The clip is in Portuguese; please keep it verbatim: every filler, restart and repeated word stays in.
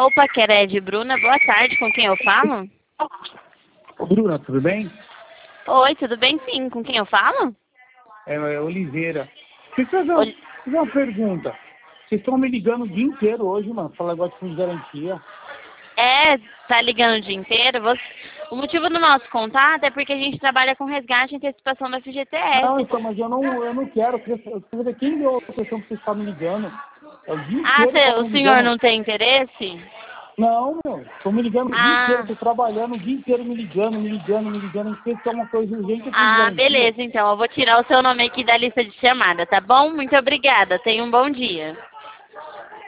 Opa, Quered, Bruna, boa tarde, com quem eu falo? Ô, Bruna, tudo bem? Oi, tudo bem sim, com quem eu falo? É, é Oliveira. Deixa eu fazer uma, Oli... fazer uma pergunta. Vocês estão me ligando o dia inteiro hoje, mano, pra falar negócio de garantia. É, tá ligando o dia inteiro? Você... O motivo do nosso contato é porque a gente trabalha com resgate e antecipação da F G T Não, S. então, mas eu não, eu não quero. Eu queria eu queria saber quem deu a questão que vocês estão me ligando. É o dia Ah, inteiro cê, estão o me senhor ligando. não tem interesse? Não, meu, estão me ligando o dia inteiro, Ah, estou trabalhando o dia inteiro me ligando, me ligando, me ligando. Não sei se é uma coisa urgente ou de ah, garantia. beleza, então eu vou tirar o seu nome aqui da lista de chamada, tá bom? Muito obrigada, tenha um bom dia.